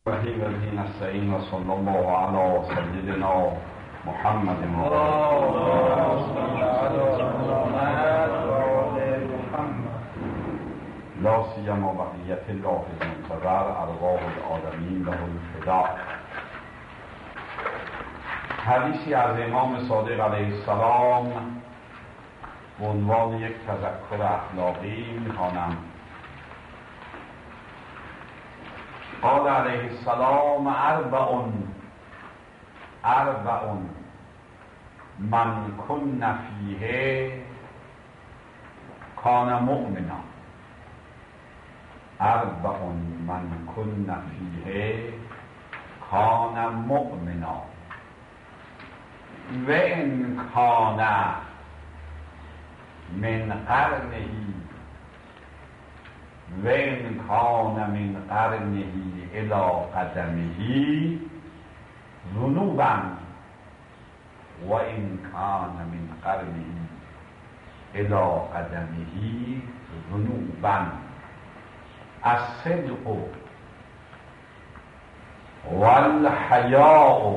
وحی و به نستعین و صلی الله علی سیدنا محمد لا سیما بقیت الله المنتظر ارواح العالمین له الفدا. حدیثی از امام صادق علیه السلام به عنوان یک تذکر اخلاقی میخوانم. قال علیه السلام اربع من کن فیه کان مؤمنا. اربع من کن فیه کان مؤمنا و ان کان من قرنه و ان کان من قرنه الی قدمه ذنوبا و ان کان من قرنه الی قدمه ذنوبا. الصدق والحیاء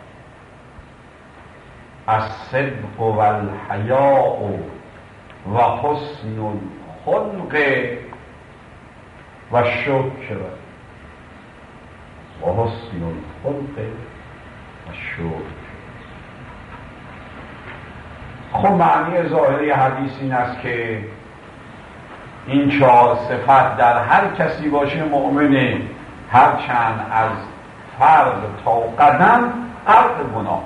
الصدق والحیاء و حسن الخلق و شکر و حسن الخلق و شکر. خب معنی ظاهری حدیث این است که این چهار صفت در هر کسی باشه مؤمنه، هرچند از فرد تا قدم غرق گناه.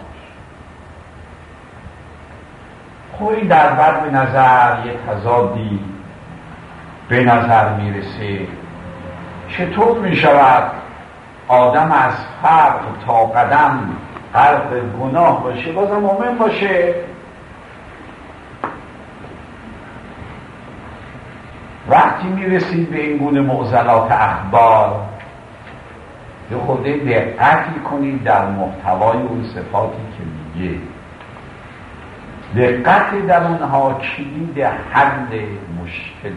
خب این در بر به نظر یه تضادی به نظر میرسه. چطور میشود آدم از فرد تا قدم غرق گناه باشه بازم مؤمن باشه؟ وقتی میرسید به این گونه معضلات اخبار یه خورده دقتی کنید در محتوای اون صفاتی که میگه. دقت در اونها کلید حل مشکل.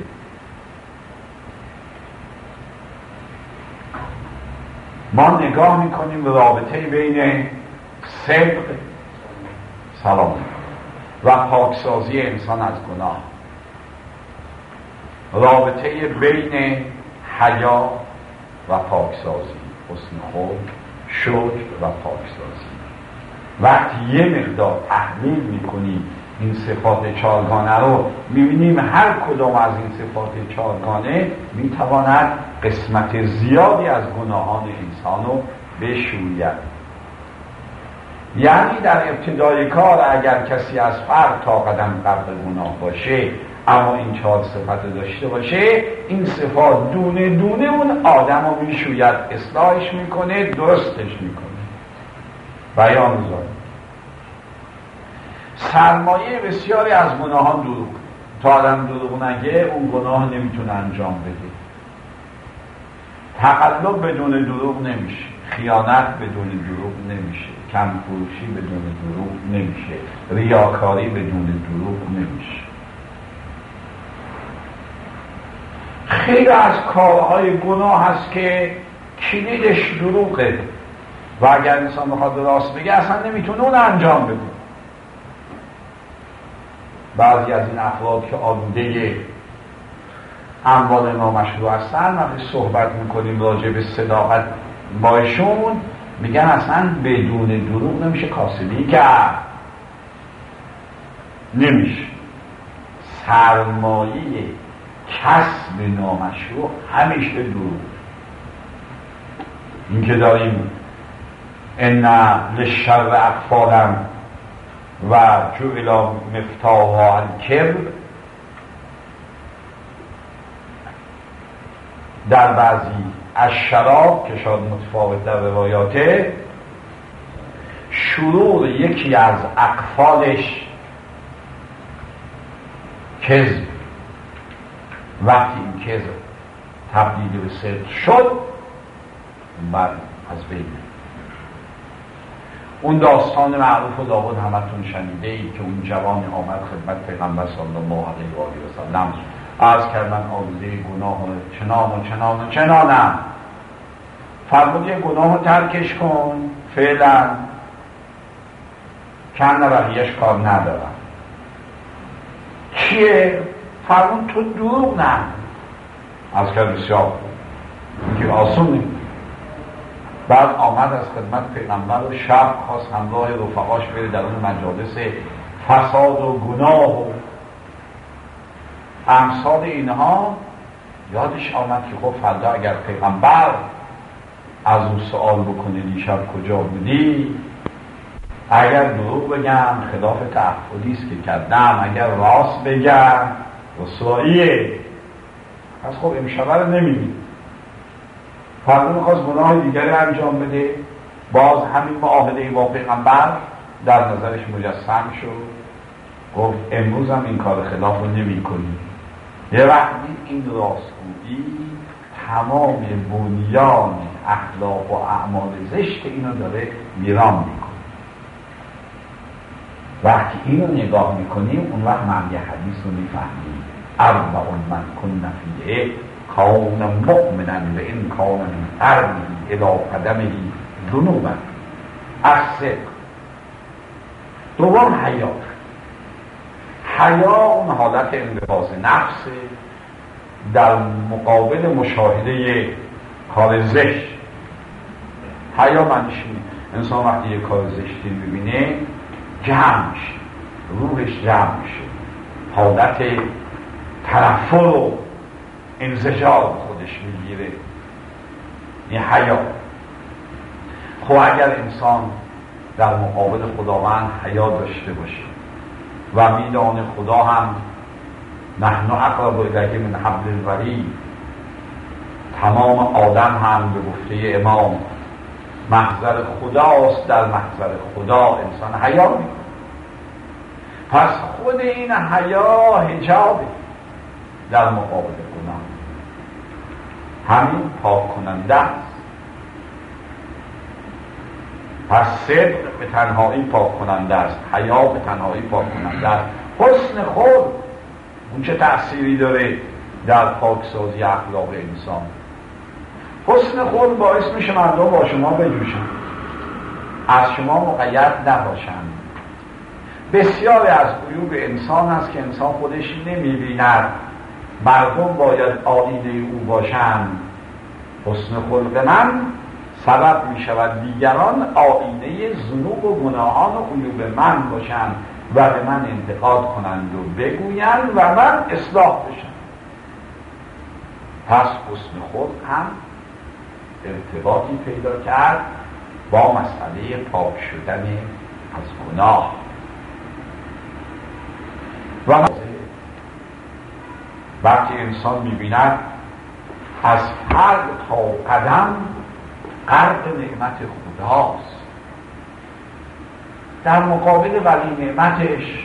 ما نگاه میکنیم به رابطه بین صدق سلام و پاکسازی انسان از گناه، رابطه بین حیا و پاکسازی، حسن خلق، شکر و پاکسازی. وقتی یه مقدار تحلیل میکنیم این صفات چارگانه رو میبینیم هر کدام از این صفات چارگانه میتواند قسمت زیادی از گناهان انسان رو بشوید. یعنی در ابتدای کار اگر کسی از فرد تا قدم غرق گناه باشه اما این چهار صفت داشته باشه، این صفات دونه دونه اون آدم رو میشوید، اصلاحش میکنه، درستش میکنه. بیان زاد سرمایه بسیاری از گناهان دروغ. تا آدم دروغ نگه اون گناه نمیتونه انجام بده. تقلب بدون دروغ نمیشه، خیانت بدون دروغ نمیشه، کم فروشی بدون دروغ نمیشه، ریاکاری بدون دروغ نمیشه. خیلی از کارهای گناه هست که کلیدش دروغه و اگر انسان بخواد راست بگه اصلا نمیتونه اون انجام بده. بعضی از این افراد که آلوده اموال نامشروع هستن وقتی صحبت میکنیم راجع به صداقت بایشون میگن اصلا بدون دروغ نمیشه کاسبی کرد. نمیشه. سرمایه کسب نامشروع همیشه دروغ. این که داریم ان للشر اقفالا و جعل مفتاحها الکبر، در بعضی از شراب که شاید متفاوت در روایاته، شرور یکی از اقفالش کذب. وقتی این کذب تبدیل به صدق شد بعد از بین. اون داستان معروف و لابد همتون شنیده ای که اون جوان آمد خدمت پیغمبر صلی الله علیه و آله و سلم عرض کرد من آلوده گناه چنان و چنان و چنانم. فرمود یه گناه رو ترکش کن فعلا، کن بقیهش کار ندارم. چیه؟ فرمود تو دروغ نه. از کرد بسیار اینکه آسون نمید. بعد آمد از خدمت پیغمبر و شب خواست همراه رفقاش بره در اون مجالس فساد و گناه و امثال اینها. یادش آمد که خب فردا اگر پیغمبر از اون سوال بکنه دیشب کجا بودی، اگر دروغ بگم خلاف تعهدی است که کردم، اگر راست بگم رسواییه. پس خب امشب رو نمی‌بینی. فردا می‌خواست گناه دیگری انجام بده، باز همین معاهده با پیغمبر در نظرش مجسم شد. گفت امروز هم این کار خلاف رو نمی‌کنی. یه وقتی این راستگویی تمام بنیان اخلاق و اعمال زشت اینو داره ویران میکنه. وقتی اینو نگاه میکنیم اون وقت معنی حدیث رو میفهمیم. اربع من کن فیه کان مؤمنا و ان کان من قرنه الی قدمه ذنوبا. الصدق. دوم حیا. حیا اون حالت انقباض نفس در مقابل مشاهده کار زشت. حیا معنیش اینه انسان وقتی یک کار زشتی میبینه جمع میشه، روحش جمع میشه، حالت تنفر و انزجار خودش میگیره. این حیا. خب اگر انسان در مقابل خداوند حیا داشته باشه و میدان خدا هم نحن اقرب الیه من حبل الورید، تمام آدم هم به گفته امام محضر خداست، در محضر خدا انسان حیا میکنه. پس خود این حیا حجابه در مقابل گناه. همین پاک کننده است. پس صدق به تنهایی پاک کننده است، حیا به تنهایی پاک کننده است. حسن خود اون چه تأثیری داره در پاکسازی اخلاق انسان؟ حسن خود باعث میشه مردم با شما بجوشن، از شما مقید نباشند. بسیاری از عیوب انسان است که انسان خودش نمیبیند، مردم باید آیینه او باشند. حسن خلق من سبب میشود دیگران آیینه ذنوب و گناهان و عیوب من باشند و به من انتقاد کنند و بگویند و من اصلاح بشم. پس حسن خلق هم ارتباطی پیدا کرد با مسئله پاک شدن از گناه. و وقتی انسان میبیند از فرد تا قدم غرق نعمت خداست، در مقابل ولی نعمتش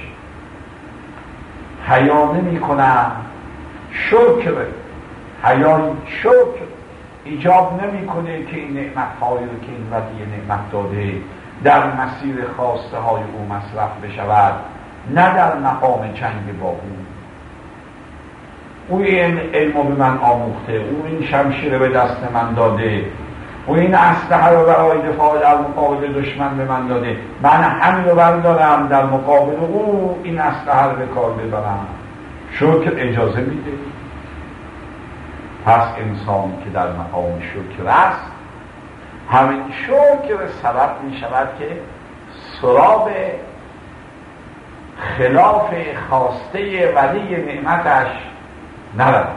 حیا نمی کنم، شکر حیای شکر ایجاب نمی کنه که این نعمت‌هایی رو که این ولی نعمت داده در مسیر خواسته های او مصرف بشود، نه در مقام جنگ با او این علمو به من آموخته، او این شمشیر به دست من داده، او این اسلحه رو برای دفاع در مقابل دشمن به من داده، من همین رو بردارم در مقابل او این اسلحه رو به کار ببرم. شکر اجازه میده. پس انسان که در مقام شکر است، همین شکر سبب می شود که سراغ خلاف خواسته ولی نعمتش نرود.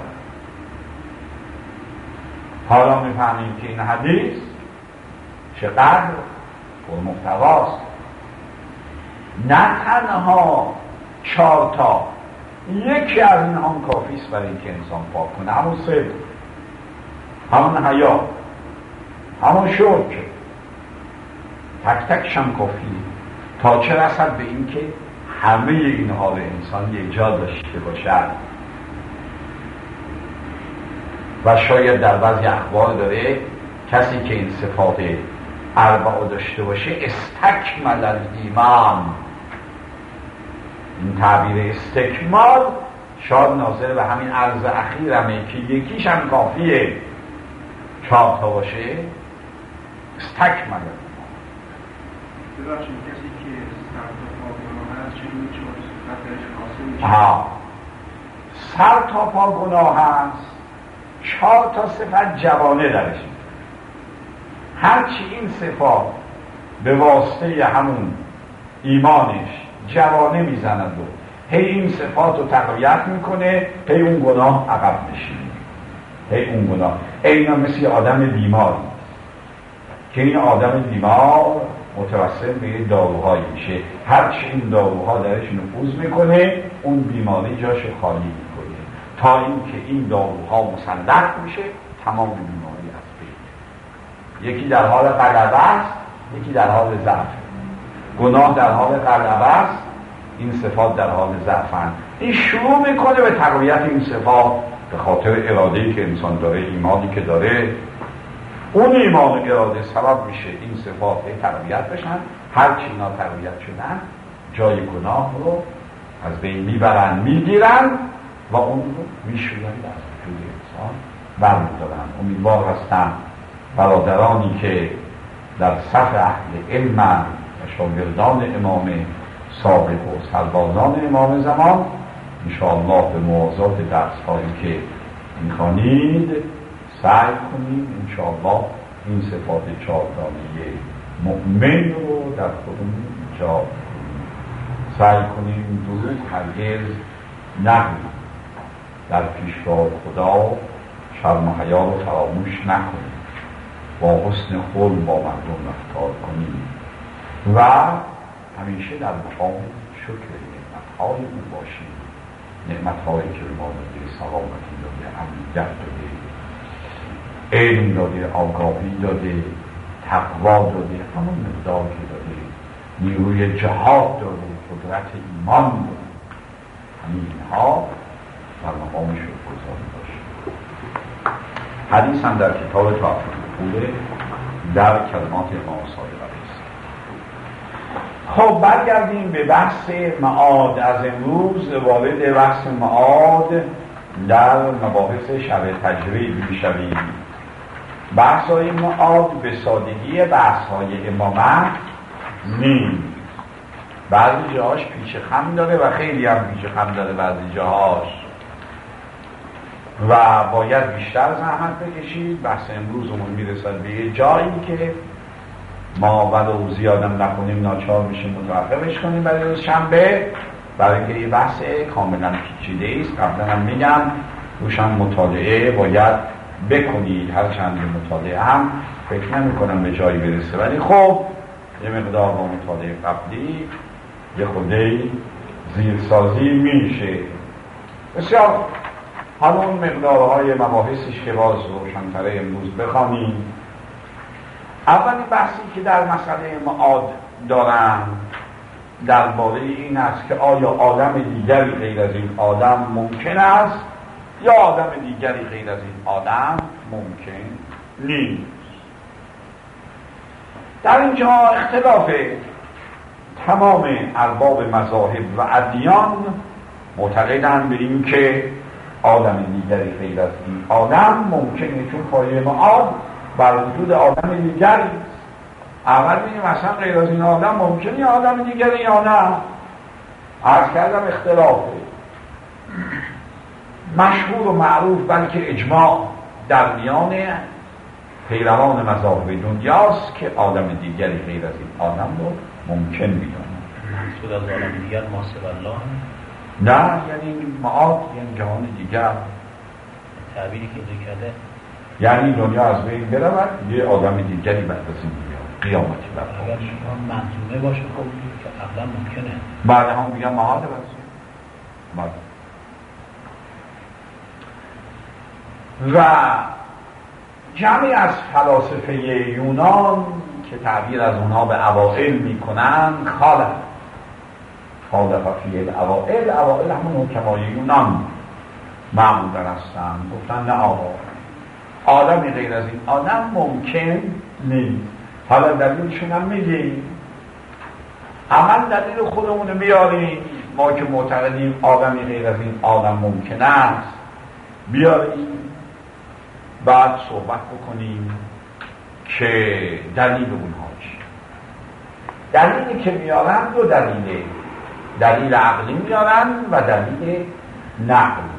حالا میفهمیم که این حدیث چقدر پرمحتواست. نه تنها 4 تا، یکی از این هم کافیست برای اینکه انسان پاک کنه. همون صدق، همون حیا، همون شکر، تک تکش هم کافیه تا چه رسد به این که همه اینها رو انسان یک جا داشته باشد. و شاید در بعضی اخبار داره کسی که این صفات اربعه داشته باشه استکمل الایمان. این تعبیر استکمال شاید ناظر به همین عرض اخیرمه که یکیش هم کافیه 4 تا باشه، استکمل ببخشید کسی که سر تا پا گناه هست چه میشه صفتش حاصل میشه؟ سر تا پا گناه هست 4 تا صفت جوانه درش میده. هرچی این صفات به واسطه همون ایمانش جوانه میزند و هی این صفات رو تقویت میکنه، هی اون گناه عقب نشینه، هی اون گناه اینا مثل آدم بیماری که این آدم بیمار متوسل به یه داروهایی میشه، هرچی این داروها درش نفوذ میکنه اون بیماری جاش خالی میکنه تا اینکه این داروها مسلط میشه تمام بیماری از بین. یکی در حال غلبه است، یکی در حال ضعف. گناه در حال غلبه است، این صفات در حال ضعفن. این شروع میکنه به تقویت این صفات به خاطر اراده‌ای که انسان داره، ایمانی که داره. اون ایمان و اراده سبب میشه این صفات تقویت بشن. هرچی اینا تقویت شدن جای گناه رو از بین میبرن، میگیرن و اون رو میشونن از وجود انسان برمیدارن. امیدوار هستم برادرانی که در صف اهل علم و شاگردان امام سابق و سربازان امام زمان انشاءالله به موازات درس هایی که میخوانید سعی کنید انشاءالله این صفات 4 مؤمن رو در خودمون ایجاد کنید. سعی کنیم دروغ هرگز نگوییم، در پیشگاه خدا شرم و حیا رو فراموش نکنیم، با حسن خلق با مردم رفتار کنیم و همیشه در مقام شکر نعمت‌های او باشیم. نعمت‌هایی که به ما داده، سلامتی داده، امنیت داده، علم داده، آگاهی داده، تقوا داده، همون مقدار که داده، نیروی جهاد داده، قدرت ایمان داده. همین اینها در مقام شکرگزاری باشه. حدیث هم در کتاب تحفه العقول در کلمات امام صادق است. خب برگردیم به بحث معاد. از امروز وارد بحث معاد در مباحث شرع تجرید میشویم. بحث‌های معاد به سادگی بحث‌های امامت نیست. بعضی جاهاش پیچ خم داره و خیلی هم پیچ خم داره بعضی جاهاش و باید بیشتر زحمت بکشید. بحث امروزمون میرسد به یه جایی که ما ولو زیادم نکنیم ناچار میشیم متوقفش کنیم برای روز شنبه، برای اینکه یه بحث کاملا پیچیده است. قبلا هم میگم روشم مطالعه باید بکنید، هر چند مطالعه هم فکر نمی کنم به جایی برسه، ولی خب یه مقدار با مطالعه قبلی یه خوده زیرسازی میشه. بسیار حالا اون مقدارهای مباحثش که باز روشن‌تره امروز بخوانیم. اولین بحثی که در مسئله معاد دارم درباره این است که آیا آدم دیگری غیر از این آدم ممکن است یا آدم دیگری غیر از این آدم ممکن نیست. در اینجا اختلاف تمام ارباب مذاهب و ادیان معتقدند به این که آدم دیگری غیر از این آدم ممکنه، چون پایه معاد بر وجود آدم دیگری است. اول بگیم مثلا غیر از این آدم ممکنه یا آدم دیگری یا نه. عرض کردم اختلافه مشهور و معروف بلکه اجماع در میان پیروان مذاهب دنیاست که آدم دیگری غیر از این آدم رو ممکن میدونن. منصود از آدم دیگر ماسب الله نه، یعنی معاد یعنی جهان دیگر. تعبیری که ذکرده یعنی دنیا از بین برود، یه آدم دیگری بعد از این قیامتی برپا اگر منظومه باشه خب که قبلا ممکنه. بعد هم میگن معاد بعد و جمعی از فلاسفه یونان که تعبیر از اونها به اوائل میکنن خالف فی الاوائل، اوائل همون حکمای یونان معمولا هستن، گفتن نه آدمی غیر از این آدم ممکن نیست. حالا دلیلشون هم میگیم، عمل دلیل خودمون بیاریم، ما که معتقدیم آدمی غیر از این آدم ممکن است بیاریم، بعد صحبت بکنیم که دلیل اونها چیه. دلیلی که میارن دو دلیله، دلیل عقلی میارن و دلیل نقلی.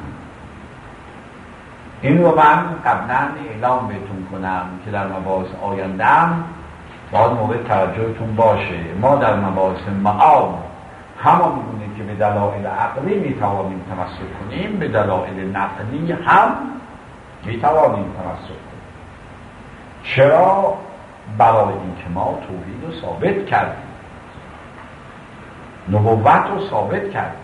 این رو من قبلا اعلام بهتون کنم که در مباحث آیندهم باید مورد توجهتون باشه. ما در مباحث معاد همان گونه که به دلایل عقلی میتوانیم تمسک کنیم، به دلایل نقلی هم میتوانیم تمسک کنیم. چرا؟ برای اینکه ما توحید رو ثابت کردیم، نبوت رو ثابت کردیم،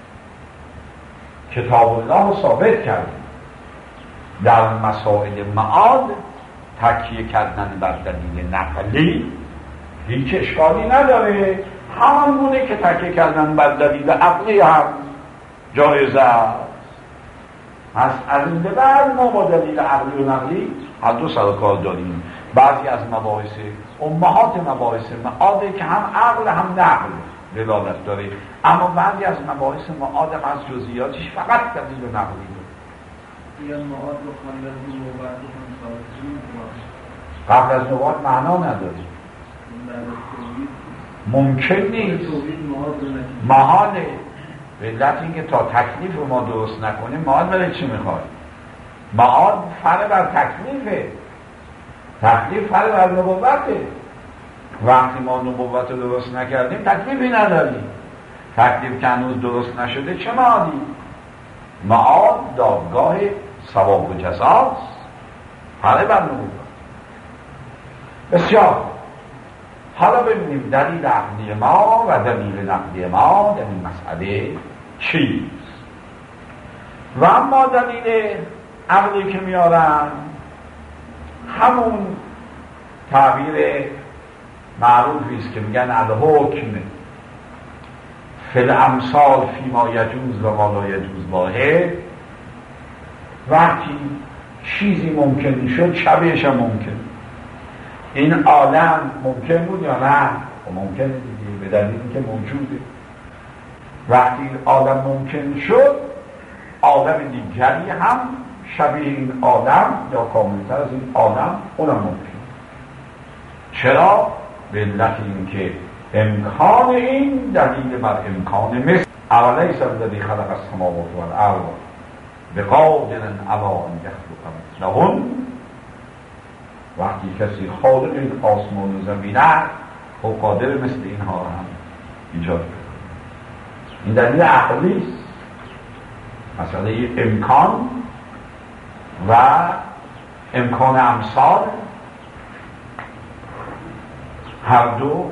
کتاب الله رو ثابت کردیم. در مسائل معاد تکیه کردن بر دلیل نقلی هیچ اشکالی نداره، همان گونه که تکیه کردن بر دلیل عقلی هم جایز است. پس از این به بعد ما با دلیل عقلی و نقلی هر دو سر و کار داریم. بعضی از مباحث امهات مباحث معاده که هم عقل هم نقل دلالت داره، اما بعضی از مباحث معاد هم از جزئیاتش فقط دلیل و نقلی داره. یا معاد رو خواندن نبوت رو هم ثابت قبل از نبوت معنا نداره، ممکن نیست، محاله. به علت اینکه تا تکلیف رو ما درست نکنیم معاد برای چی میخواد؟ معاد فرع بر تکلیفه، تکلیف فرع بر نبوته. وقتی ما نبوت رو درست نکردیم تکلیفی نداریم. تکلیف که هنوز درست نشده چه معادی؟ معاد دادگاه ثواب و جزاست، فرع بر نبوت. بسیار. حالا ببینیم دلیل عقلی ما و دلیل نقلی ما در این مسئله چیست. و اما دلیل عقلی که میارن همون تعبیر معروفی است که میگن الحکم فی الامثال فیما یجوز و ما لا یجوز واحد. وقتی چیزی ممکن شد شبیهش هم ممکن. این عالم ممکن بود یا نه؟ ممکنه دیگه، به دلیل اینکه موجوده. وقتی این عالم ممکن شد عالم دیگری هم شبیه این عالم یا کاملتر از این عالم اونم ممکن. چرا؟ به علت اینکه امکان این دلیل بر امکان مثل اولیس الذی خلق السماوات والارض بقادر علی ان یخلق مثلهن. وقتی کسی خالق این آسمان و زمین است خب قادر مثل اینها هم ایجاد کنه. این دلیل عقلی است. مسئله امکان و امکان امثال هر دو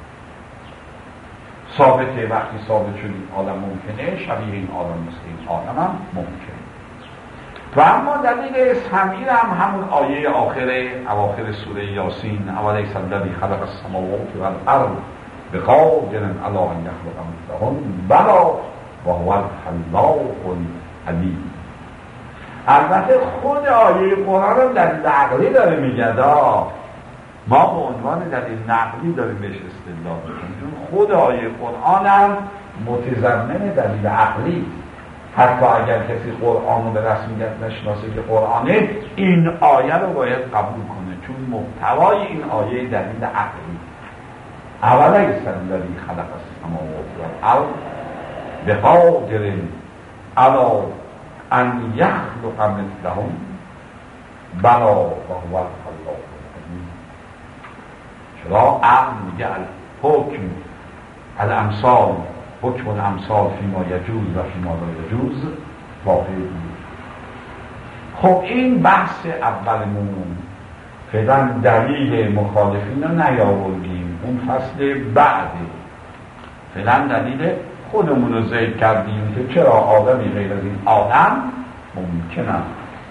ثابته. وقتی ثابت شد این عالم ممکنه شبیه این عالم مثل این عالم هم ممکنه. و اما دلیل سمیع هم همون آیه اواخر سوره یاسین اولیس الذی خلق السماوات والارض بقادر علی ان یخلق مثلهن بلی و هو الخلاق العلیم. البته خود آیه قرآن هم دلیل عقلی داره میگه، ما به عنوان دلیل نقلی داریم بهش استدلال میکنیم، چون خود آیه قرآن هم متضمن دلیل عقلی. حتی اگر کسی قرآن رو به رسمیت نشناسه که قرآنه، این آیه رو باید قبول کنه، چون محتوای این آیه دلیل عقلی. اولیس الذی خلق السماوات والارض بقادر علی ان یخلق مثلهم بلی و هو الخلاق العلیم. چرا؟ عقل میگه الحکم الامثال حکم الامثال فیما یجوز و فیما لا یجوز واقع بود. خب این بحث اولمون فعلا دلیل مخالفین رو نیاوردیم، اون فصل بعده. فعلا دلیل خودمون رو ذکر کردیم که چرا آدمی غیر از این آدم ممکن است.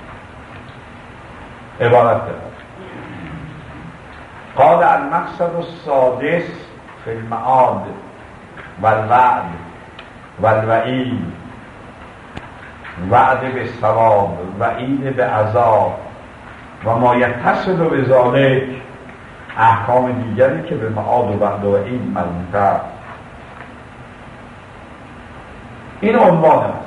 عبارت دارد قال المقصد السادس فی المعاد والوعد والوعید، وعد به ثواب، وعید به عذاب و ما یتصل به ذالک، احکام دیگری که به معاد و وعد و وعید مربوطه. این عنوان است.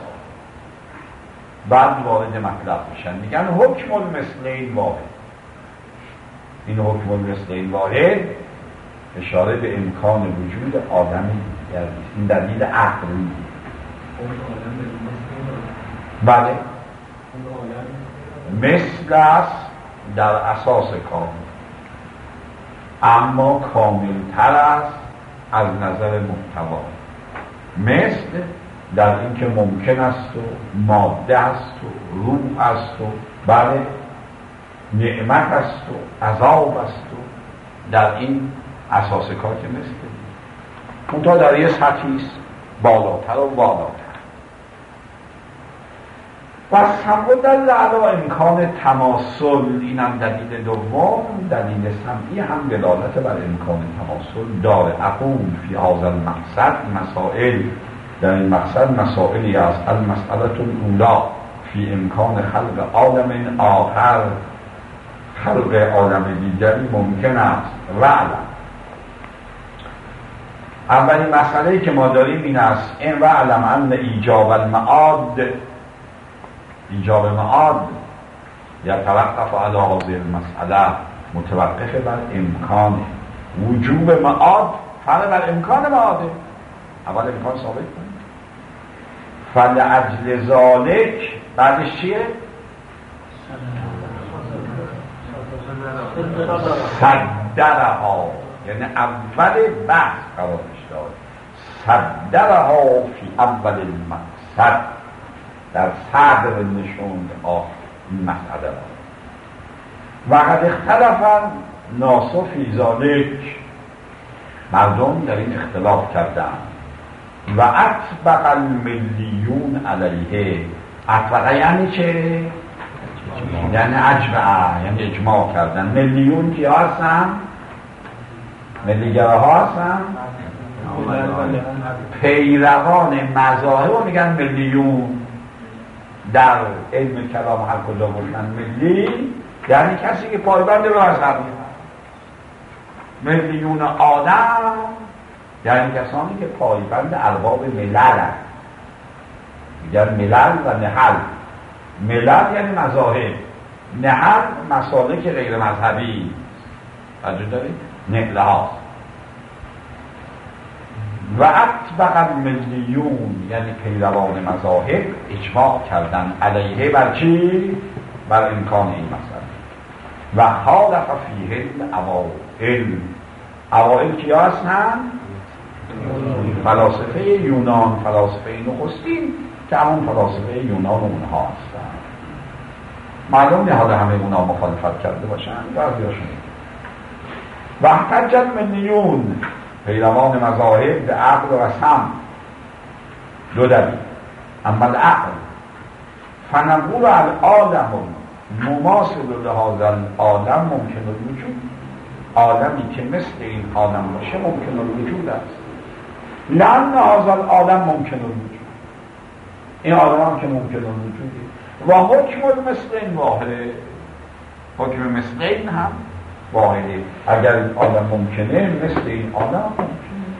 بعد وارد مطلب میشن، میگن حکم المثلین واحد. این حکم مثل این واحد اشاره به امکان وجود آدمی دیگر است. این دلیل عقلی. بله مثل است در اساس کامل، اما کاملتر است از نظر محتوا. مثل در این که ممکن است و ماده است و روح است و بله نعمت است و عذاب است و در این اساس کار که مثل اون تا در یه سطحی است بالاتر و بالاتر. و سمود علا امکان تماثل، اینم دلیل دوم، دلیل سمعی هم دلالت بر امکان تماثل داره. اقول فی هذا المقصد مسائل، در این مقصد مسائلی است. المسئله الاولی فی امکان خلق عالم آخر، خلق عالم دیگری ممکن است. وعلم اولین مسئله که ما داریم این است این وعلم ان ایجاب المعاد، ایجاب معاد یتوقف علی هذه المسئله، متوقف بر امکان وجوب معاد، فرق بر امکان معاده. اول امکان ثابت کنیم. فلأجل ذالک بعدش چیه؟ صدرها، یعنی اول بحث قرارش داد. صدرها فی اول المقصد، در صدر نشوند این مسئله را. و قد اختلفن ناس فی ذالک، مردم در این اختلاف کردن. و اطبق الملیون علیه، اطبق یعنی چه؟ یعنی اجمع، یعنی اجماع کردن. ملیون کی هستن؟ ملیگره ها هستن؟ پیروان مذاهب رو میگن ملیون. در علم کلام هر کجا باشن ملی یعنی کسی که پایبند به مذهب. ملیون آدم یعنی کسانی که پایبند ارباب ملل هست. میگن ملل و نحل. ملل یعنی مذاهب، نحل مسالک غیر مذهبی. توجه دارید؟ نحله هاست. و اطبق الملیون یعنی پیروان مذاهب اجماع کردن علیه بر چی؟ بر امکان این مسئله. و خالف فیه الاوائل، اوائل کیا هستن؟ فلاسفه یونان، فلاسفه نخستین که همون فلاسفه یونان اونها هستن. معلوم نه حالا همه اونها مخالفت کرده باشن، بعضیاشون. و احتج الملیون پیروان مذاهب به عقل و سمع، دو دلیل. اما العقل فنقول العالم مماثل لهذا العالم ممکن الوجود، عالمی که مثل این عالم باشه ممکن الوجود است. لأن هذا العالم ممکن الوجود، این عالم هم که ممکن الوجودی. و حکم مثل این واحده، حکم مثل این هم واحده. اگر این عالم ممکنه مثل این عالم ممکنه.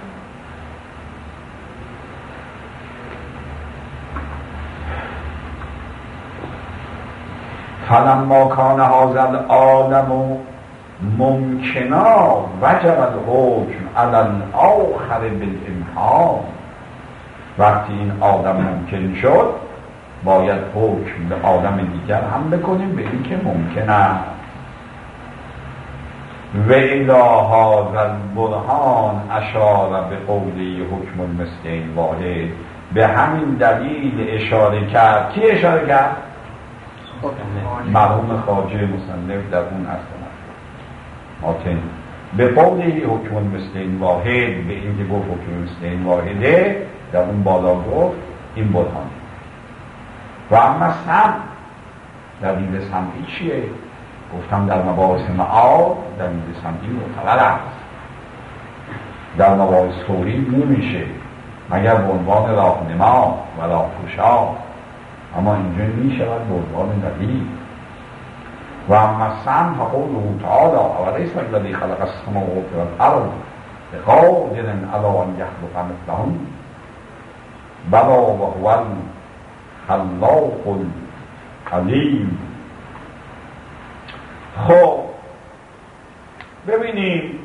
فلما کان هذا العالم ممکنا وجب الحکم علی الاخر بالامحال، وقتی این عالم ممکن شد باید حکم به عالم دیگر هم بکنیم به این که ممکن است. و الی هذا البرهان اشار به قولی حکم المثل واحد، به همین دلیل اشاره کرد. کی اشاره کرد؟ مرحوم خواجه مصنف در اون اصل ماتن. به قولی حکم المثل واحد، به این که گفت حکم المثل واحده، در اون بالا گفت این برهان. و اما سمع، دلیل سمعی چیه؟ گفتم در مباحث معاد دلیل سمعی معتبر است. در مباحث فوری نمیشه مگر به عنوان راهنما و راهگشا، اما اینجا میشود به عنوان دلیل. و اما سمع فقوله تعالی اولیس الذی خلق السماوات والارض بقادر علی ان یخلق مثلهم بلی وهو الخلاق العلیم. خب ببینید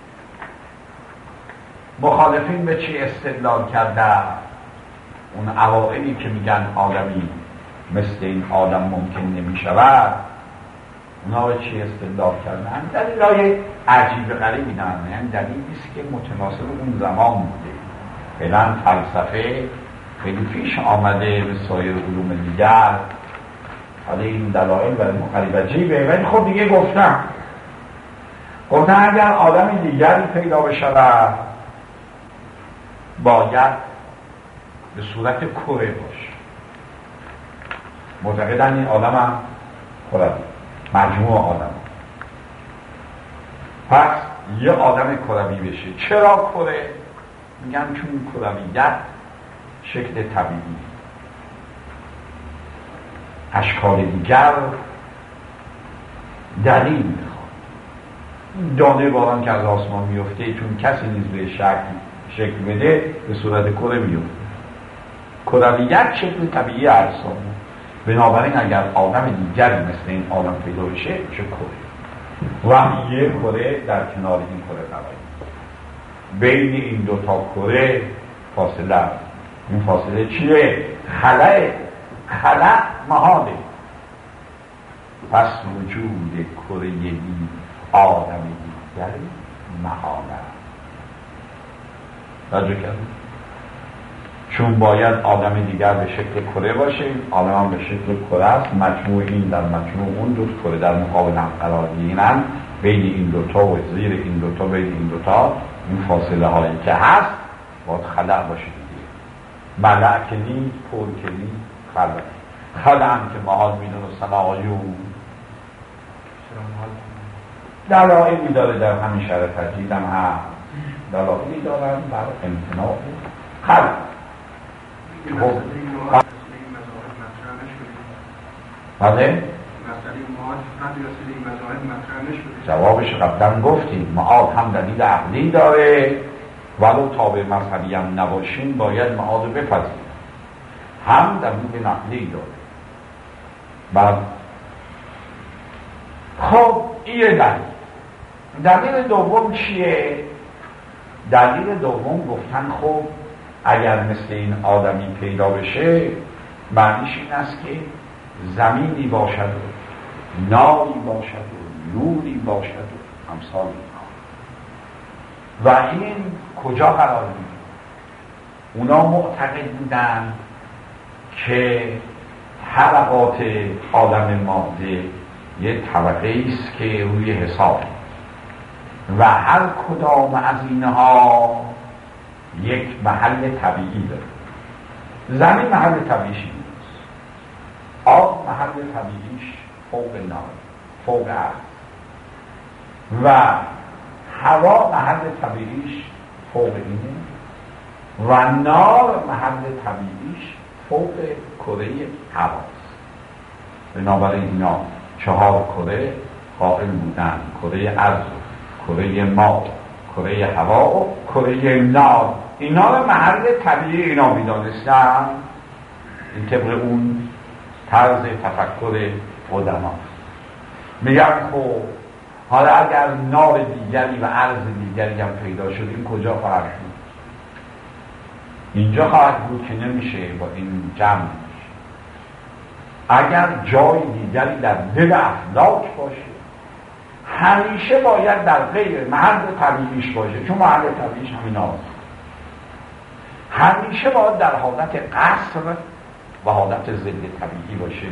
مخالفین به چی استدلال کردن؟ اون عوائلی که میگن آدمی مثل این آدم ممکن نمی شود، اونا به چی استدلال کردن؟ دلیلای عجیب غریبی دارن، یعنی دلیلیست که متناسب اون زمان بوده. فعلا فلسفه خیلی پیش آمده به سایر علوم دیگر، حالا این دلایل برای ما غریب عجیبه، ولی خب دیگه گفتن اگر آدم دیگری پیدا بشود باید به صورت کره باشه. معتقدن این آدم هم کره، مجموع آدم. پس یه آدم کروی بشه. چرا کره؟ میگن چون کرویت شکل طبیعی، اشکال دیگر دلیل میخواد. دانه باران که از آسمان میفته چون کسی نیز به شکل بده به صورت کره میفته. کرویت شکل طبیعی اجسام، بنابراین اگر آدم دیگری مثل این آدم پیدا بشه چه کره و یه کره در کنار این کره قرار بین این دوتا کره فاصله. این فاصله چیه؟ خلأ محاله. پس وجود کره آدم دیگری محاله. توجه کردید؟ چون باید آدم دیگر به شکل کره باشه، آدم هم به شکل کره است، مجموع این در مجموع اون دو کره در مقابل هم قرار گیرن، بین این دوتا و زیر این دوتا بین این دوتا این فاصله هایی که هست باید خلأ باشه دیگه. ملأ که نیست، پر که نیست، خلأ هم که محال میدون و صناعیون دلائلی داره در همین شرح تجدید هم هست، دلائلی دارن بر امتناع خلأ. بله؟ جوابش قبلا گفتیم، معاد هم دلیل عقلی داره، ولو تابع مذهبی هم نباشیم باید معاد بپذیریم، هم دلیل نقلی داره. بعد خب این دلیل دوم چیه؟ دلیل دوم گفتن خب اگر مثل این آدمی پیدا بشه معنیش این است که زمینی باشد و ناری باشد و نوری باشد و امثال و این کجا قرار میگیره؟ اونا معتقد بودن که طبقات عالم ماده یه طبقه است که روی حساب و هر کدام از اینها یک محل طبیعی داره. زمین محل طبیعیش نیست، آب محل طبیعیش فوق نار، فوق عرض، و هوا محل طبیعیش فوق اینه و نار محل طبیعیش فوق کره هواست. بنابراین اینا 4 کره قائل بودن: کره ارض، کره ما، کره هوا و کره نار. اینا رو محل طبیعی اینا می‌دانستن. این طبق اون طرز تفکر قدما. میگن خب حالا اگر نار دیگری و ارض دیگری هم پیدا شد این کجا خواهد بود؟ اینجا خواهد بود که نمیشه با این جمع میشه. اگر جای دیگری در دل افلاک باشه همیشه باید در غیر محل طبیعیش باشه، چون محل طبیعیش همین هاست. همیشه باید در حالت قصر و حالت ضد طبیعی باشه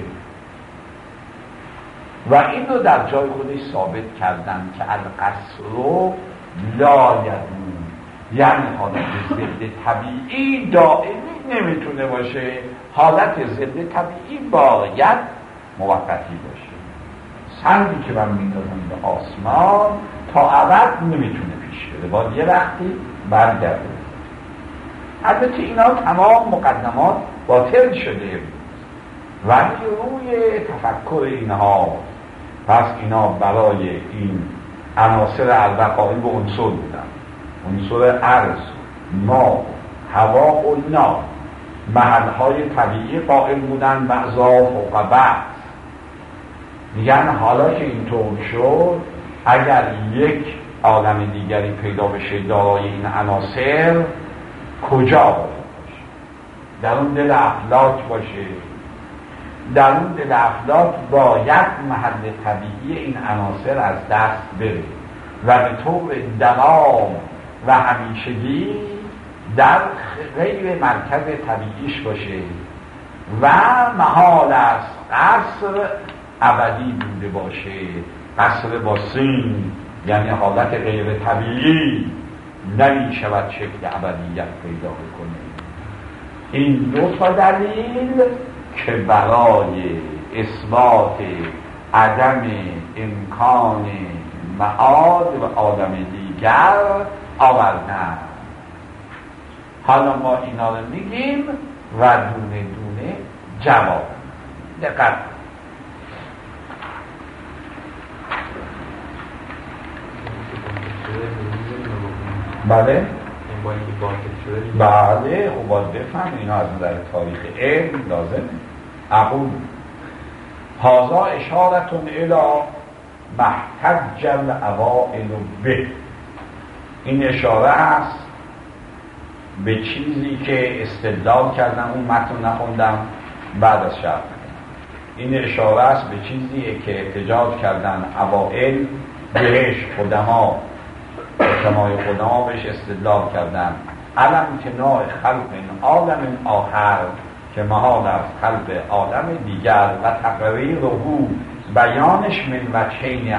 و این رو در جای خودش ثابت کردن که القصر لا یدوم، یعنی حالت ضد طبیعی دائمی نمیتونه باشه، حالت ضد طبیعی باید موقتی باشه. سنگی که من میدادم به آسمان تا ابد نمیتونه پیش بره، باید یه وقتی برگرده. البته اینا تمام مقدمات باطل شده ولی روی تفکر اینها، پس اینا برای این عناصر البقایی به عنصر بودن، عنصر ارض، ما، هوا و نار، محلهای طبیعی قائل بودن بعضا فوق بعض. میگن حالا که اینطور شد اگر یک عالم دیگری پیدا بشه دارای این عناصر، کجا باید باشه؟ در اون دل افلاک باشه. در اون دل افلاک باید محل طبیعی این عناصر از دست بره و به طور دوام و همیشگی در غیر مرکز طبیعیش باشه و محال است قصر ابدی بوده باشه. قصر با سین یعنی حالت غیر طبیعی نمی شود شکل ابدیت پیدا کنه. این دو تا دلیل که برای اثبات عدم امکان معاد و عالم دیگر آوردن. حالا ما اینا رو میگیم و دونه دونه جواب. دقت بله؟ بله خب باید بفهم اینا از نظر تاریخ علم لازمه. اقول هذا اشارتون الی محتج الاوائل به، این اشاره است به چیزی که استدلال کردم. اون متن نخوندم بعد از شرح. این اشاره است به چیزی که احتجاج کردن اوائل بهش، قدما بهش استدلال کردن. علم که نوع خلق عالم آخر که محال از خلق عالم دیگر و تقریر رو بیانش من وجهین.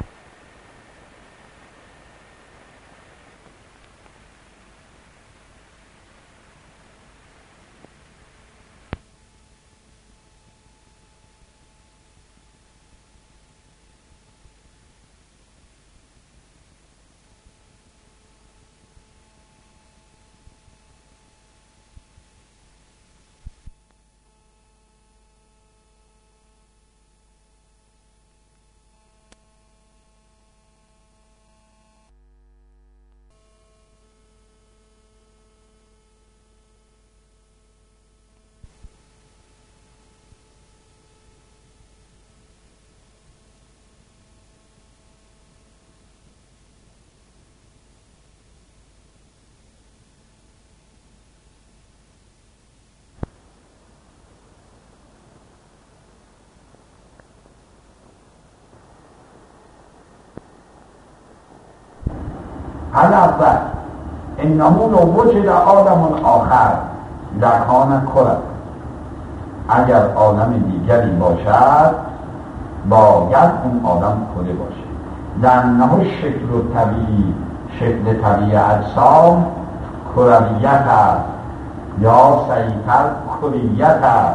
اول انه لو وجد عالم آخر لکان کره، اگر عالم دیگری باشد باید اون عالم کره باشه. لانه شکل طبیعی، شکل طبیعی اجسام کرویت است یا صحیح‌تر کریت است.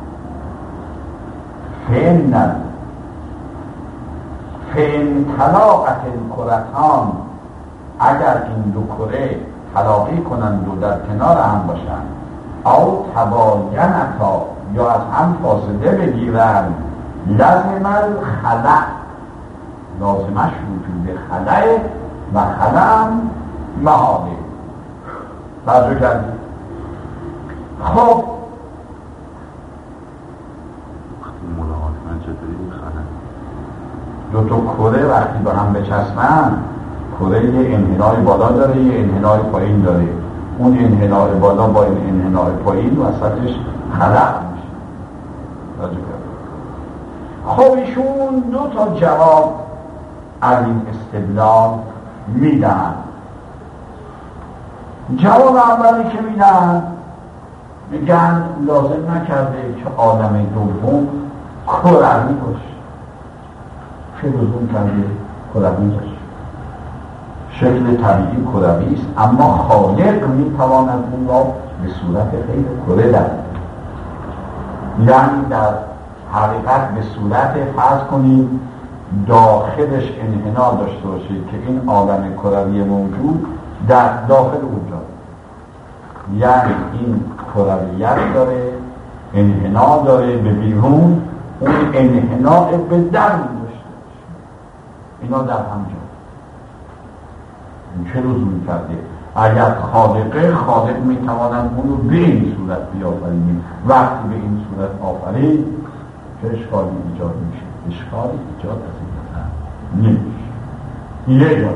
فین طلاقت الکرتان، اگر این دو کره تلاقی کنند و در کنار هم باشند، او تباینتا یا از هم فاصله بگیرند، لازم الخلع، لازمش وجود خلع و خلع محاله. توجه کردید؟ خب ملاحظه من چطوری میخوانم؟ دو تا کره وقتی با هم بچسبن، کره یه انحنای بالا داره یه انحنای پایین داره. اون انحنای بالا با این انحنای پایین وسطش خلق میشه. توجه کردید؟ خب ایشون دو تا جواب از این استدلال میدن. جواب اولی که میدن میگن لازم نکرده که عالم دوم کروی باشه. چه لزوم کرده کروی باشه؟ شکل طبیعی کروی است، اما خالق میتواند اون را به صورت غیر کره در، یعنی در حقیقت به صورت فرض کنید داخلش انحنا داشته باشید که این عالم کروی موجود در داخل اونجا، یعنی این کرویت داره، انحنا داره به بیرون، اون انحنا به درون داشته باشه. اینا در همجا. این چه لزومی کرده؟ اگر خالق میتواند اون رو به این صورت بیافرینیم. وقتی به این صورت آفرین چه اشکالی ایجاد میشه؟ اشکالی ایجاد از این نمیشه. یه جا.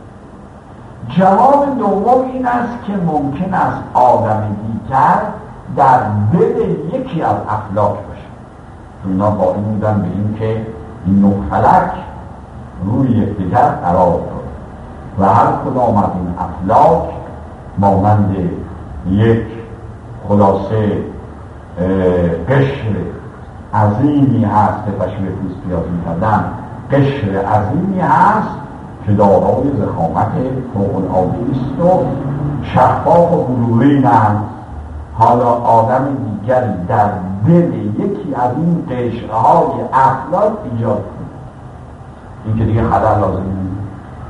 جواب دوم این است که ممکن است آدم دیگر در دل یکی از افلاک باشه. اینا با این بودن به این که این نوع فلک روی یکدیگر قرار داره و هر کدام از این افلاک مانند یک خلاصه قشر عظیمی هست که تشبیه پوست پیاز می‌کردن، قشر عظیمی هست که دارای ضخامت فوق‌العاده است و شفاف و بلورین است. حالا آدم دیگری در دل یکی از این قشرهای افلاک ایجاد کنه، این که دیگه خلأ لازم نمیاد،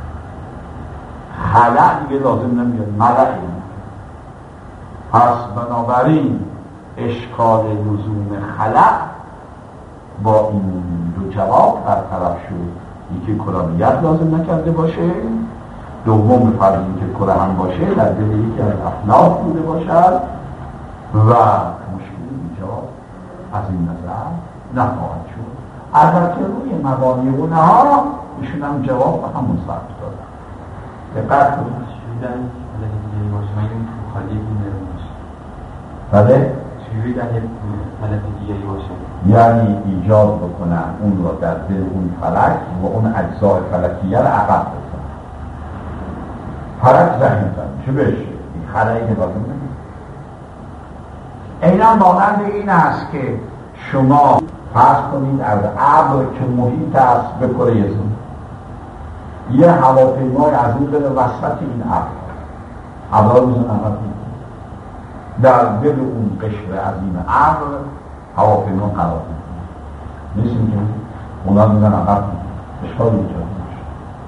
خلأ دیگه لازم نمیاد، ملعی. پس بنابراین اشکال لزوم خلأ با این دو جواب برطرف شد. یکی کرویت لازم نکرده باشه، دوم فرض اینکه کره هم باشه در دل یکی از افلاک بوده باشد و مشکلی ایجاد از این نظر نخواهد شد. البته روی مبانی اونها ایشون هم جواب و همون ثبت دادن. دقت کنید. بله؟ چجوری در یک حالت دیگری باشه؟ یعنی ایجاد بکنن اون را در دل اون فلک و اون اجزای فلکیه را عقب بزنن. فلک ذهن زن چه بشه؟ این خلایی که لازم نمید. اینا مانند این است که شما فرض کنید از ابر که محیط است به کره زمین یه هواپیمای از این بره وسط این ابر، ابرها میزن عقب در دل اون قشر عظیم ابر هواپیما قرار می‌گیره. مثل اینکه اونا میزن عقب اشکال ایجاد میشه.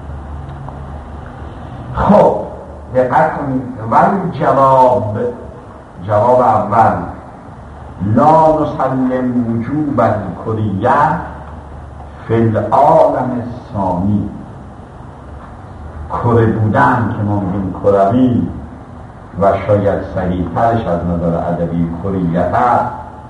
خب دقت کنید. ولی جواب اول لا نسلم وجوب الکریه فی العالم الثانی. کره بودن که ما میگیم کروی و شاید صحیح‌ترش از نظر ادبی کریت است،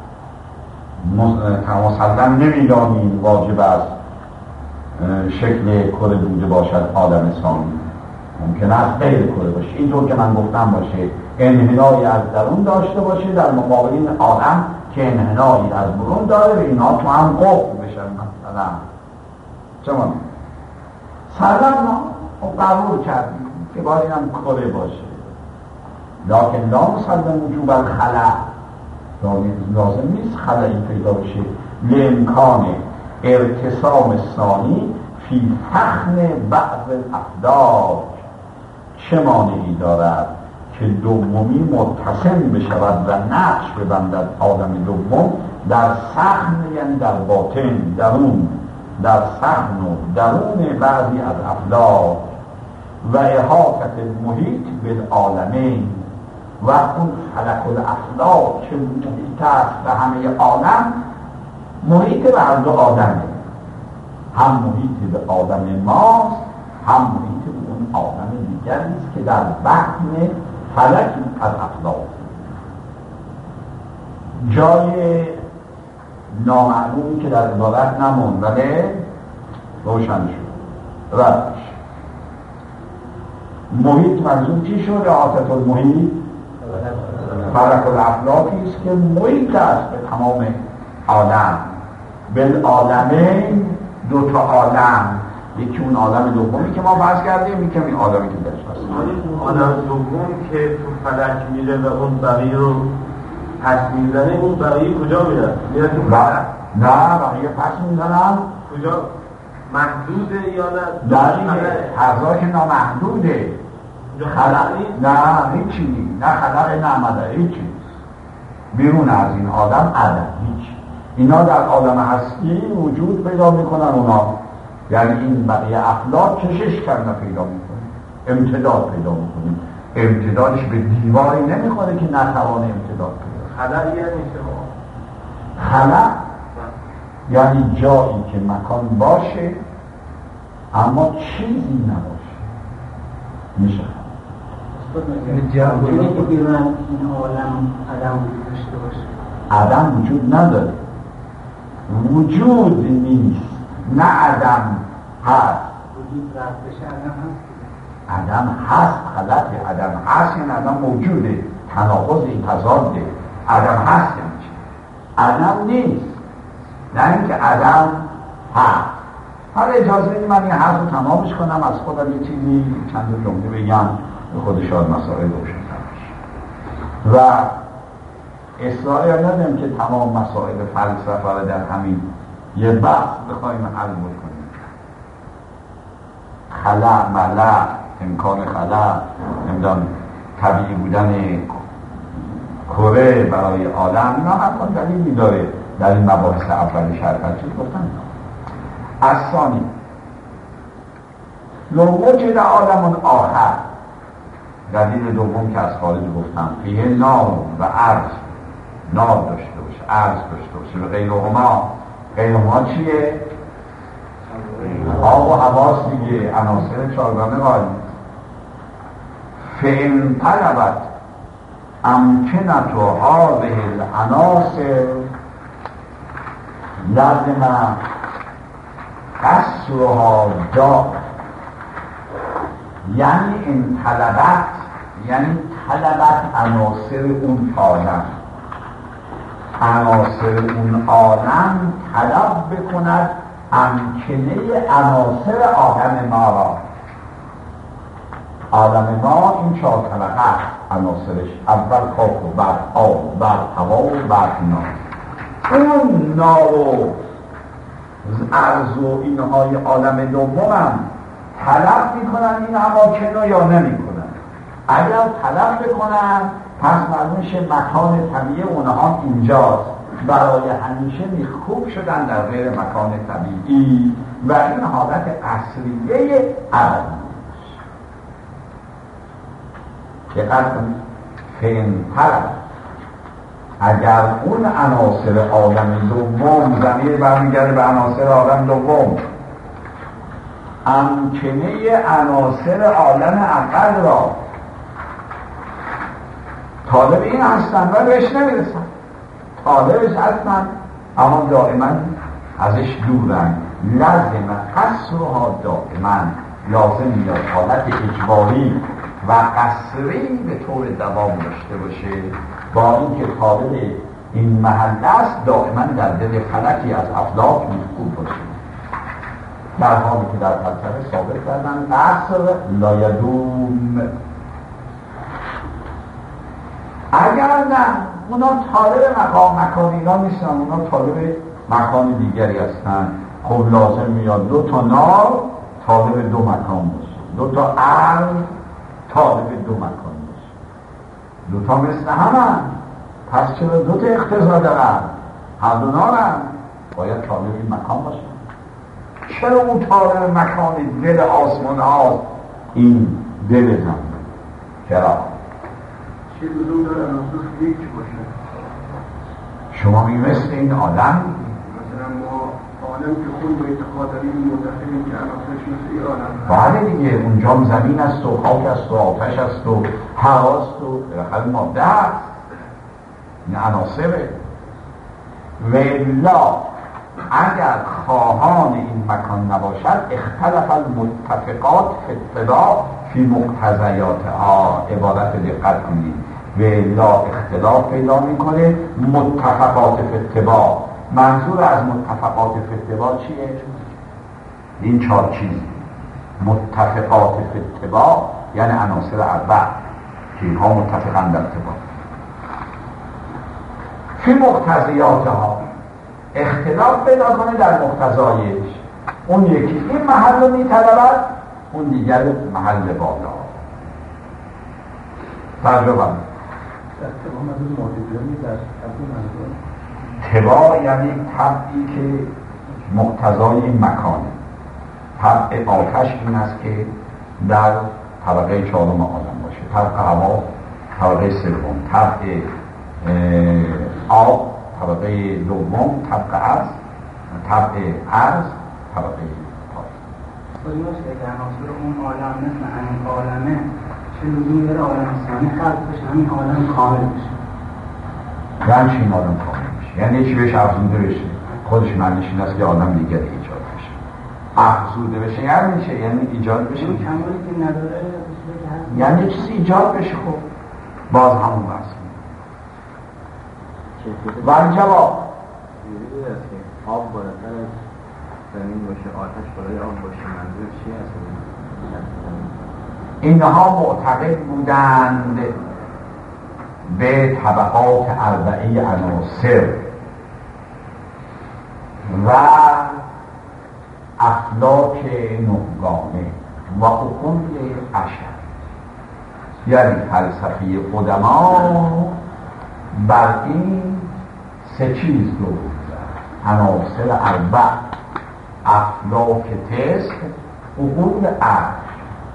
مسلم نمی‌دانیم واجب است شکل کره بوده باشد عالم ثانی. ممکن است غیر کره باشه، اینطور که من گفتم باشه، انحنایی از درون داشته باشه در مقابل این عالم که انحنایی از برون داره و اینا تو هم قفل بشن. مثلا چون سلام ما قبول کردیم که باید اینم کره باشه، لکن لا مسلم وجوب الخلأ، لازم نیست خلایی پیدا بشه لامکان ارتسام ثانی فی فخم بعض الافلاک. چه مانعی دارد که دومی متصل بشود و نقش ببندد عالم دوم در سخن، یعنی در باطن، درون، در سخن و درون بعضی از افلاک و احاطت محیط بالعالمین و اون فلک الافلاک که محیط است و همه عالم محیط به هر دو آدمه، هم محیط به آدم ماست هم محیط به اون آدم دیگری است که در بطن فلک از افلاک. جای نامعلومی که در عبارت نمون ولی روشن شد ردش. محیط منظور چی شد؟ احاطت المحیط فلک الافلاکی است که محیط است به تمام عالم. بالعالمین دو تا عالم، یکی اون عالم دومی که ما بحث کردیم، یکی این عالمی که درش هست. عالم دوم که تو فلک میره و اون بقیه رو پس میزنه، اون بقیه کجا میره؟ میره تو فلک؟ نه بقیه پس میزنن کجا؟ محدوده یا نه؟ نه هزار که نامحدوده. خلق نه هیچی، نه خلق نعمده هیچی بیرون از این آدم عدم هیچ. اینا در عالم هستی وجود پیدا میکنن اونا، یعنی این بقیه افلاک کشش کردن پیدا میکنن، امتداد پیدا میکنن. امتدادش به دیواری نمیخوره که نتوانه امتداد پیدا. خلق یعنی شما خلق یعنی جایی که مکان باشه اما چیزی نباشه میشه. جایی که بیرون این عالم عدم وجود داشته باشه. عدم وجود نداره، وجود نیست، نه عدم هست، وجود رفت بشه عدم هست. عدم هست، غلطه. عدم هست یعنی عدم موجوده، تناقض این تضاده. عدم هست یعنی چی؟ عدم نیست، نه اینکه عدم هست. حالا اجازه بدید من این حرف رو تمامش کنم، از خودم یه چیزی چند جمله بگم به خود شاید مسائل روشن‌تر بشه. و اصرار ندارم که تمام مسائل فلسفه رو در همین یه بحث بخوایم حل بکنیم. خلا، ملا، امکان خلا، نمیدونم طبیعی بودن کره برای آدم، اینا حتی دلیلی داره در این مباحث اول شرکت چیز گفتن. از ثانی لو وجد عالم آخر، دلیل دوم که از خارج گفتم، فیه نار و عرض، نار داشته باشه، عرض داشته باشه، به غیرهما چیه؟ آب و حواس دیگه، عناصر چارگانه قایم. فإن طلبت امکنت هذه العناصر لازم قصرها جا، یعنی این طلبت یعنی طلبت عناصر اون عالم، عناصر اون عالم طلب بکند امکنه عناصر عالم ما را. عالم ما این 4 طبقه عناصرش، اول خاک و بعد آب و بعد هوا و بعد نار. اون نار و ارض و اینهای عالم دوم هم طلب میکنن این اماکن رو یا نمیکنن؟ اگر طلب بکنن پس معلوم شه مکان طبیعی اونها اینجاست، برای همیشه میخوب شدن در غیر مکان طبیعی و این حالت اصلیه عالم. دقت کنید، فین طلب، اگر اون عناصر عالم دوم، ضمیر برمیگرده به عناصر عالم دوم، امکنه عناصر عالم اول را طالب این هستن و بهش نمیرسن، طالبش هستن اما دائما ازش دورن. لازم قصرها دائما، لازم میاد حالت اجباری و قصری به طور دوام داشته باشه، با اینکه طالب این محل است دائما در دل فلکی از افلاک مفقود باشه، در حالی که در فلسفه ثابت کردن قصر لایدوم. اگر نه اونا طالب مکان اینا نیستن، اونا طالب مکان دیگری هستن. خب لازم میاد 2 تا نار طالب 2 مکان باشه، 2 تا عرض طالب 2 مکان باشه، 2 تا مثل همه. پس چرا 2 تا اقتضا دارن؟ هر دو نارن باید طالب این مکان باشه. چرا اون طالب مکان دل آسمان هاست این دل زمین؟ چرا؟ چه لزوم داره عناصر یک باشه؟ شما مثل این آدم مثلا ما عالم که خود با اعتقاد داریم متفقیم که عناصرش مثل این عالم. بله دیگه، اونجا زمین است و خاک است و آتش است و هواست و بالاخره ماده است، این عناصره. و الا اگر خواهان این مکان نباشد اختلف المتفقات فی اتباع فی مقتضیاتها. عبارت دقت کنید، و الا اختلاف پیدا میکنه متفقات فی اتباع. منظور از متفقات فی اتباع چیه؟ این 4 چیز. متفقات فی اتباع یعنی عناصر اربع که اینها متفقن در اتباع. فی مقتضیاتها اختلاف پیدا کنه در مقتضایش. اون یکی این محل رو میطلبد، اون دیگر محل بالا. تجربه تبا یعنی طبعی که مقتضای این مکانه. طبع آتش این است که در طبقه 4 عالم باشه، طبع هوا طبقه 3، طبع آب طبقه 2، طبقه عرض، طبقه عرض طبقه پای. باید باشه که عناصر اون عالم مثل همین عالمه، چه لزومی داره عالم ثانی خلق بشه همین عالم کامل بشه؟ یعنی چی این عالم کامل بشه؟ یعنی چی بهش افزونده بشه؟ خودش معنیش این است که عالم دیگری ایجاد بشه. افزوده بشه یعنی میشه، یعنی ایجاد بشه، اون کمالی که نداره یعنی چیزی ایجاد بشه. خب باز همون بحث و جواب یوری است که آب بالاتر از زمین باشه، آتش بالای آب باشه، منظور چی است؟ اینها معتقد بودند به طبقات اربعه عناصر و افلاک نهگانه و حکم اشر، یعنی فلسفه قدما بر این سه چیز رو عناصر اربع، افلاک تست، حکم اشر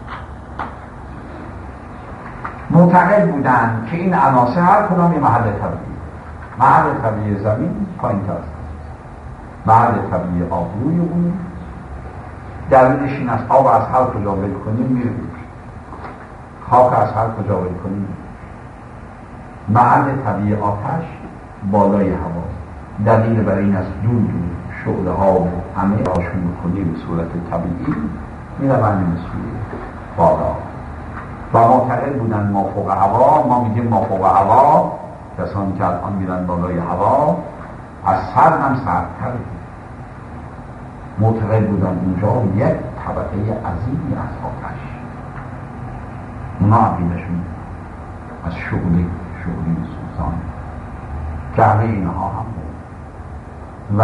معتقد بودند که این عناصر هر کدام یه محل طبیعی، محل طبیعی زمین پایین تر است، محل طبیعی آب روی اون، دلیلش این است آب از هر کجا ول کنیم میره، خاک از هر کجا ول کنیم، محل طبیعی آتش بالای هوا، دلیل برای این است دور دور شعله ها و همه آشون کنیم به صورت طبیعی میروند مسئولی بالا و معتقد بودن ما فوق هوا. ما میگیم ما فوق هوا، کسانی که الان میرن بالای هوا از سر هم سرتر، معتقد بودن اونجا یک طبقه عظیمی از آتش، اونا عقیدشون از شغلی سوزان که همه اینها هم بود و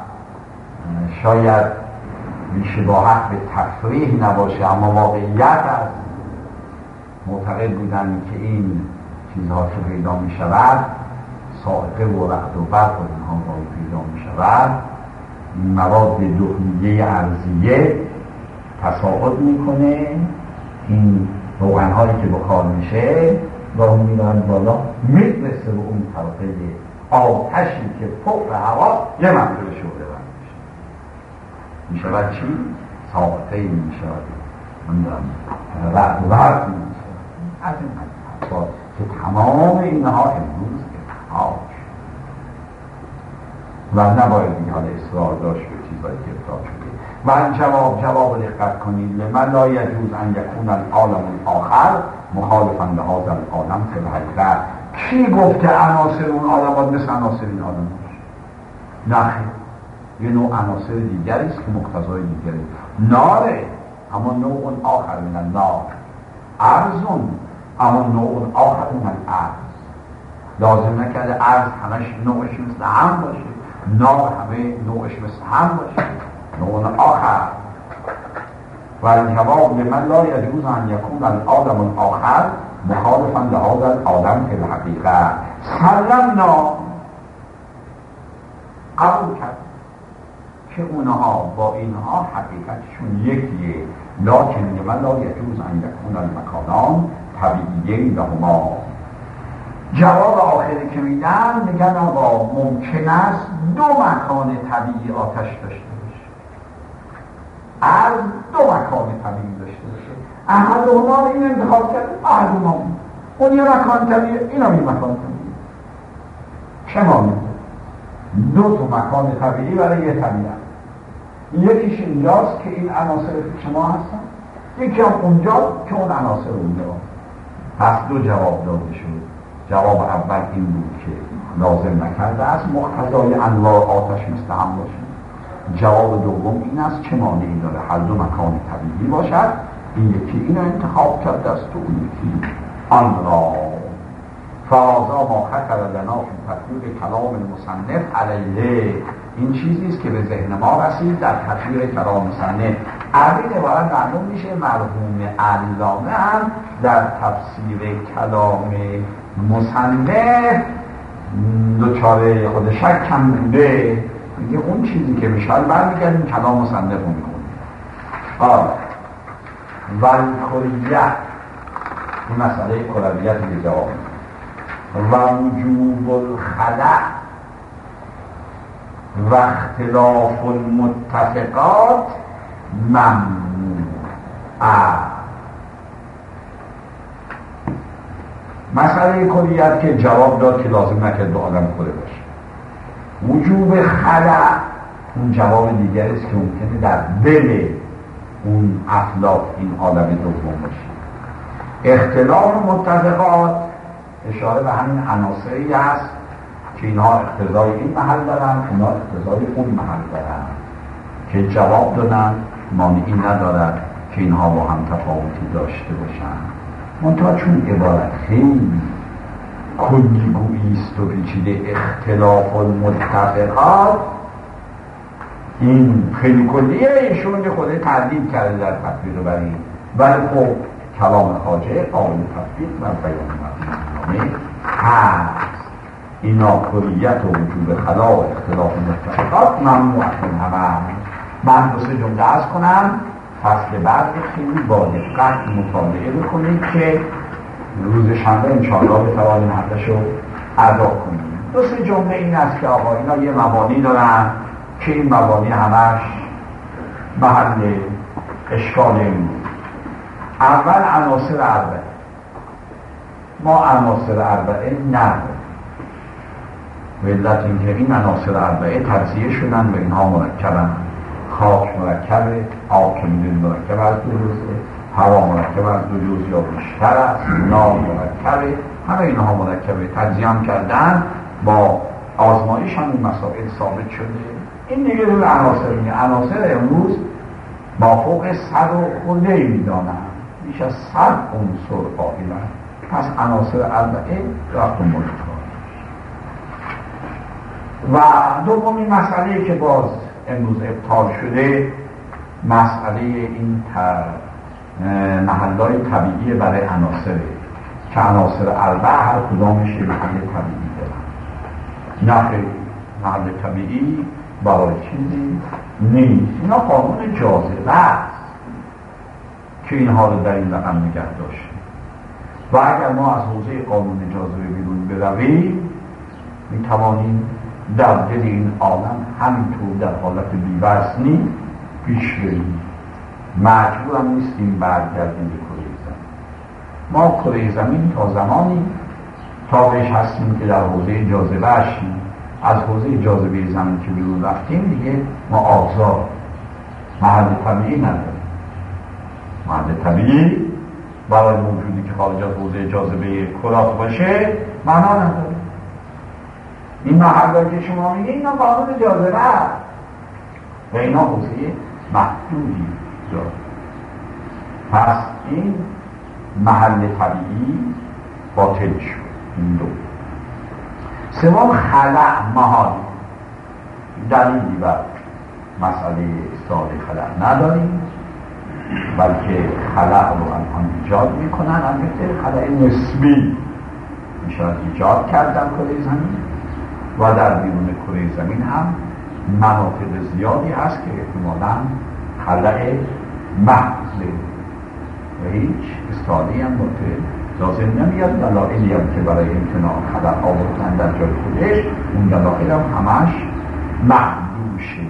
شاید بی‌شباهت به تفریح نباشه اما واقعیت است. معتقد بودند که این چیزها که پیدا می شود، صاعقه و رعد و برق و اینها را پیدا می شود، مواد دهنیه ارضیه تصاعد میکنه، این روغن‌هایی که بخار میشه راه میرن بالا، میرسه به اون طبقه آتشی که فوق هوا یه منطقه شعله بند میشه، میشود چی؟ صاعقه میشود، رعد و برق میشه. از این حرفا که تمام اینها امروز اتحاد و نباید این حال اصرار داشت به چیزایی که ابتدا شده. و این جواب دقت کنید، لمن لا یجوز ان یکون العالم الاخر مخالفا لهذا العالم فی الحقیقه. کی گفت که عناصر اون عالم مثل عناصر این عالم باشه؟ نه، یه نوع عناصر دیگری است که مقتضای دیگری، ناره اما نوع آخر من النار، ارزون اما نوع آخر من الارض. لازم نکرده ارض همش نوعش مثل هم باشه، نار همه نوعش مثل هم باشه، نوع آخر. و الجواب لمن لا یجوز ان یکون العالم الاخر مخالفا لهذا العالم فی الحقیقه. سلمنا، قبول کرد که اونها با اینها حقیقتشون یکیه، لکن لمن لا یجوز ان یکون المکانان طبیعیین لهما. جواب آخری که میدن میگن آقا ممکن است دو مکان طبیعی آتش داشته باشه، از دو مکان طبیعی داشته باشه، احدهما این انتخاب کرد، احدهما اون یه مکان طبیعی، این هم یه مکان طبیعی. چه مانده؟ دو تا مکان طبیعی برای یه طبیعت، یکیش اینجاست که این عناصر شما هستن، یکی هم اونجا که اون عناصر اونجا. پس دو جواب داده شد. جواب اول این بود که لازم نکرده است مقتضای انواع آتش مثل هم باشه. جواب دوم این است که مانعی داره هر دو مکان طبیعی باشد، این یکی این انتخاب کرده است و اون یکی آن را. فازا ما خطر لنا فی تطبیق کلام المصنف علیه، این چیزی است که به ذهن ما رسید در تطبیق کلام مصنف. از این عبارت معلوم میشه مرحوم علامه هم در تفسیر کلام مصنف دوچاره خود شک هم بوده، میگه اون چیزی که میشه برمیگردیم کلام مصنف رو میکنیم. و کلیت، این مسئله کلیت که جواب و وجوب الخلع و اختلاف المتفقات ممنوع. مسئله کلیت که جواب داد که لازم نکرد دو آدم خوده باشه. وجوب خلع اون جواب دیگری است که ممکنه در دل اون افلاک این عالم دوم باشه. اختلاف متفقات اشاره به همین عناصری است که اینها اقتضای این محل دارن، اونها اقتضای اون محل دارن که جواب دادن مانعی ندارد که اینها با هم تفاوتی داشته باشن. منتها چون عبارت خیلی کلیگویی است و پیچیده، اختلاف المتفقات این خیلی کلیه، ایشون خود تردید کرده در تطبیق بر این، ولی خب کلام خواجه قابل تطبیق و بیان معنی هست. اینا کلیت و وجود خلا و اختلاف متفقات ممنوع همه. من دو سه جمله عرض کنم، فصل بعد خیلی با دقت مطالعه بکنید که روز شنبه انشاءالله بتوانیم حقش رو ادا کنیم. دو سه جمله این است که آقا اینا یه مبانی دارن که این مبانی همش محل اشکال این. اول عناصر اربعه. ما عناصر اربعه نداریم، به علت اینکه این عناصر اربعه تجزیه شدن و اینها مرکبن. خاک مرکبه، آب که میدونید مرکب از دو جزءه، هوا مرکب از دو جزء یا بیشتر است، نار مرکبه، همه اینها مرکبه. تجزیه هم کردن، با آزمایش هم این مسائل ثابت شده. این دیگه رو عناصر میگه. عناصر امروز با فوق 100 و خورده میدانن، بیش از 100 عنصر قائلن. پس عناصر اربعه رفت و ملک. و دومین مسئله که باز امروز ابطال شده، مسئله این محلهای طبیعی برای عناصره که عناصر اربعه هر کدامش یه محل طبیعی دارن. نه محل طبیعی برای چیزی نیست. اینا قانون جاذبه است که اینها رو در این رقم نگه داشته. و اگر ما از حوزه قانون جاذبه بیرون برویم، میتوانیم در دل این عالم همینطور در حالت بی‌وزنی پیش بریم. مجبور هم نیستیم برگردیم به کره زمین. ما کره زمین تا زمانی تابعش هستیم که در حوزه جاذبه هستیم. از حوزه جاذبه زمین که بیرون رفتیم دیگه ما آزاد، محل طبیعی نداریم. محل طبیعی برای موجودی که خارج از حوزه جاذبه کرات باشه معنا نداره. این محل که شما میگه اینا قانون جاذبه است و اینا حوزه محدودی داره. پس این محل طبیعی باطل شد. این دو. سوم خلع محال. دلیلی بر مسئله اصلاح خلع نداریم، بلکه خلع رو الان ایجاد میکنن. البته خلع نسبی میشود ایجاد کرد در کره زمین و در بیرون کره زمین هم مناطق زیادی هست که احتمالاً خلع محض و هیچ استعاده هم لازم نمیاد. دلائلی هم که برای امتناع خلع آوردن در جای خودش، اون دلائل هم همش محدوشه.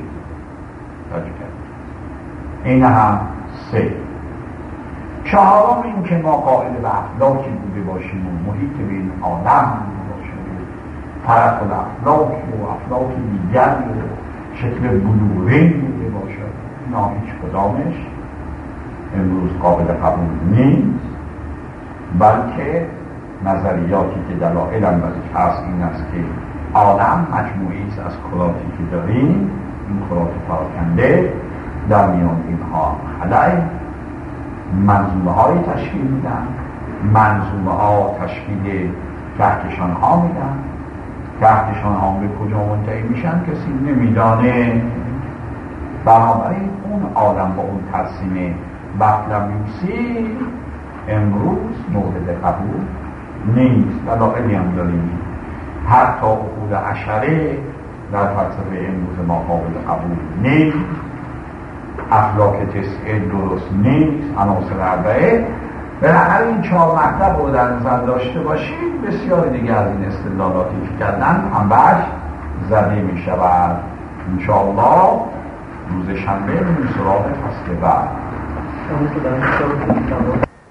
این هم سه. چهارم این که ما قائل به افلاکی بوده باشیم و محیط به این آدم باشیم، طرف الافلاک و افلاک دیگر و شکل بلورین بوده باشد، اینا هیچ کدامش امروز قابل قبول نیست. بلکه نظریاتی که دلائل هم برش هست این است که آدم مجموعی است از کراتی که داریم. این کرات پراکنده در میان اینها خلع منظومه های تشکیل میدن. منظومه ها تشکیل کهکشان ها میدن. کهکشان ها به کجا منتهی میشن کسی نمیدانه. بنابراین اون آدم با اون ترسیم بطلمیوسی امروز مورد قبول نیست. دلائلی هم داریم. حتی عقول عشره در فلسفه امروز ما قابل قبول نیست. افلاک تسعه درست نیست. عناصر اربعه. بالاخره این 4 مطلب رو در نظر داشته باشید، بسیار دیگه از این استدلالاتی که کردن هم بهش زده می شود. انشاءالله روز شنبه میریم سراغ فصل بعد.